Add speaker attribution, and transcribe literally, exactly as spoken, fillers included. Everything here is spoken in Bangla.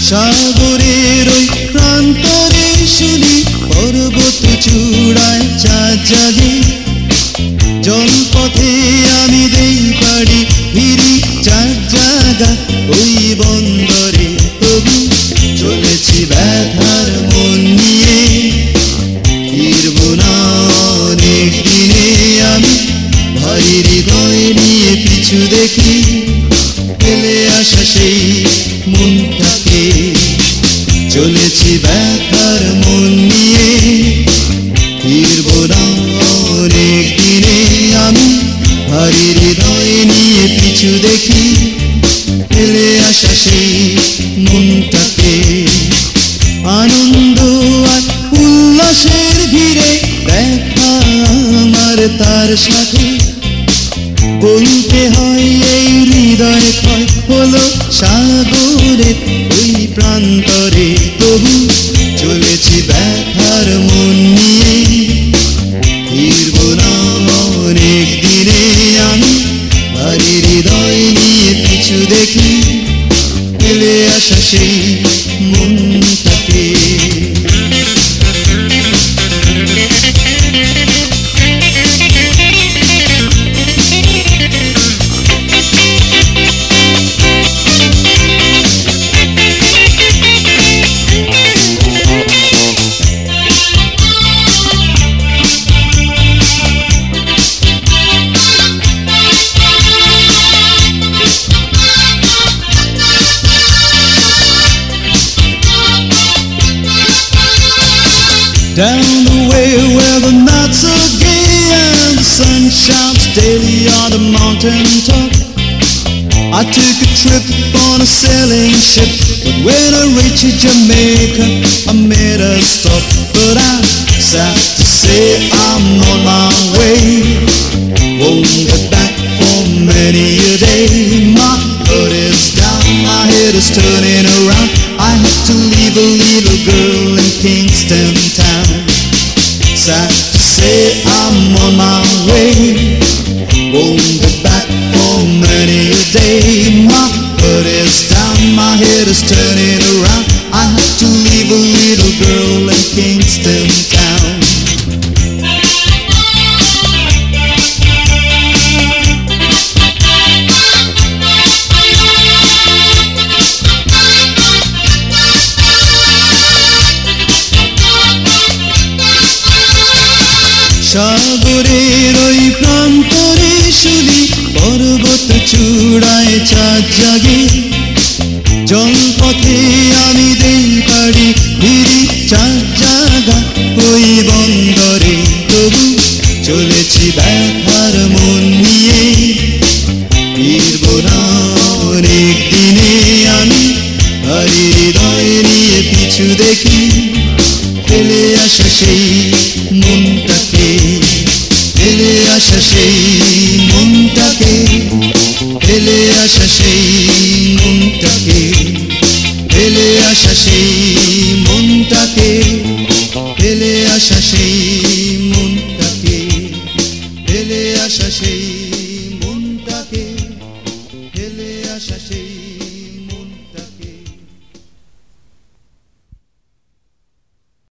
Speaker 1: সাগরের ওই প্রান্তরে শুনি পর্বত চূড়ায় চাঁদ জাগে। জলপথে আমি দেই পাড়ি ফিরি চাঁদ জাগা ওই বন্দরে, তবু চলেছি ব্যথার মন নিয়ে। ফিরবো না অনেক দিনে আমি ভারী হৃদয় নিয়ে, পিছু দেখি ফেলে আসা সেই মনটাকে। চলেছি ব্যথার মন নিয়ে, ফিরবো না অনেক দিনে আমি ভারী হৃদয় নিয়ে, পিছু দেখি ফেলে আসা সেই মনটাকে। আনন্দ আর উল্লাসের ভিড়ে দেখা আমার তার সাথে, বলতে হয় এই হৃদয় ক্ষয় হলো সাগরের ওই প্রান্তরে, তবু চলেছি ব্যথার মন নিয়ে। ফিরবো না অনেক দিনে আমি ভারী হৃদয় নিয়ে, পিছু দেখি ফেলে আসা সেই মনটাকে। Down the way where the nights are gay and the sun shines daily on the mountain top, I took a trip on a sailing ship, but when I reached Jamaica I made a stop. But I'm sad to say I'm on my way, won't get back for many a day. My heart is down, my head is turning around, I have to leave a little girl in Kingston town. Sad to say I'm on my way, won't be back for many a day. My heart is down, my head is turning around, I have to leave a little girl in Kingston town. সাগরের ওই প্রান্তরে শুনি পর্বত চূড়ায় চাঁদ জাগে। জলপথে আমি দেই পাড়ি ফিরি চাঁদ জাগা ওই বন্দরে, তবু চলেছি ব্যথার মন নিয়ে। ফিরবো না অনেক দিনে আমি ভারী হৃদয় নিয়ে, পিছু দেখি ফেলে আসা সেই মনটাকে। ফেলে আসা সেই মনটাকে, ফেলে আসা সেই মনটাকে, ফেলে আসা সেই মনটাকে, ফেলে আসা সেই মনটাকে, ফেলে আসা সেই